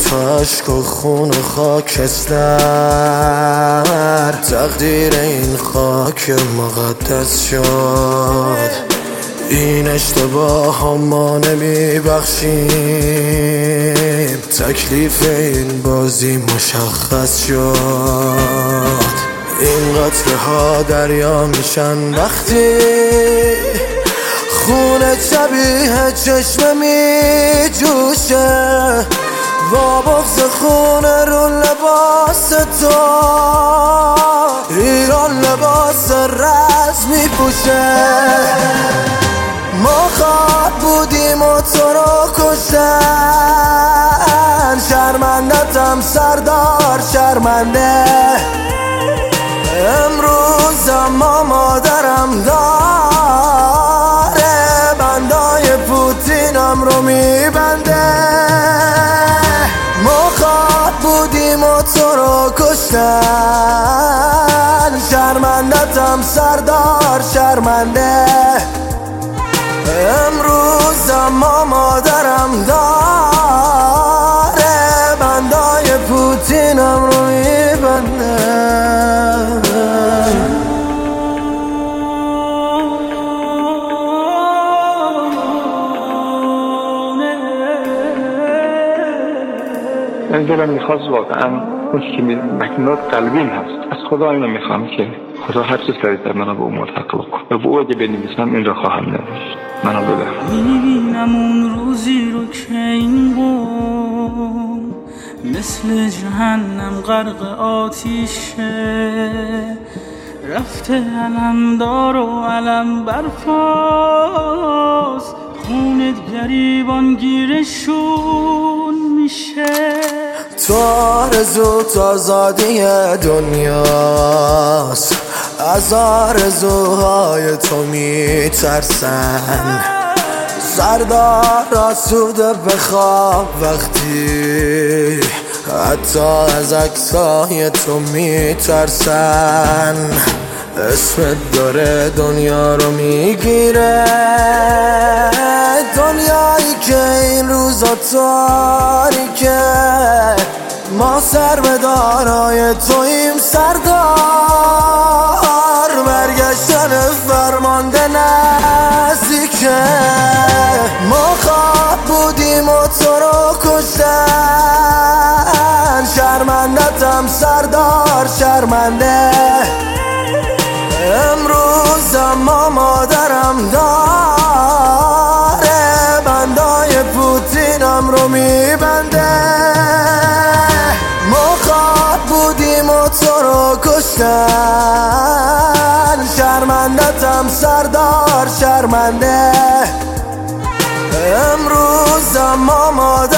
تا عشق و خون و خاکستر تقدیر این خاک مقدس شد. این اشتباه ها ما نمیبخشیم، تکلیف این بازی مشخص شد. این قطره ها دریا میشن وقتی خون شبیه چشمه می جوشه، با بغض خون رو لباس تو ایران لباس رز می پوشه. ما خواد بودیم و تو رو کشتن، شرمندتم سردار شرمنده. امروز اما مادرم داره بندای پوتینم رو میبنده. ما خواد بودیم و تو رو کشتن، شرمندتم سردار شرمنده. امروز اما مادرم داره بندای پوتینم رو میبنده. من دلم میخواست واقعا اون که مکنات قلبیم هست، از خدا اینو میخوام که خدا هر چیز سریعتر منو به اون ملحق بکن و به او اگه بنویسم این را خواهم نوشت. منو بده. میبینم اون روزی رو که این قوم مثل جهنم غرق آتیشه، رفته علمدار و علم برفاست، خونت گریبان گیرشون میشه. تو آرزو آزادی دنیاست، از آرزوهای تو میترسن. سردار آسوده بخواب وقتی حتی از عکسای تو میترسن. اسمت داره دنیا رو میگیره، دنیایی که این روزا تاریکه. ما سر به دارای تویم سردار، برگشتن فرمانده نزدیکه. ما خواب بودیم و تو رو کشتن، شرمندتم سردار شرمنده. امروز اما مادرم داره بندای پوتینم رو میبنده. ما خواد بودیم و تو رو کشتن، شرمندتم سردار شرمنده. امروز اما مادرم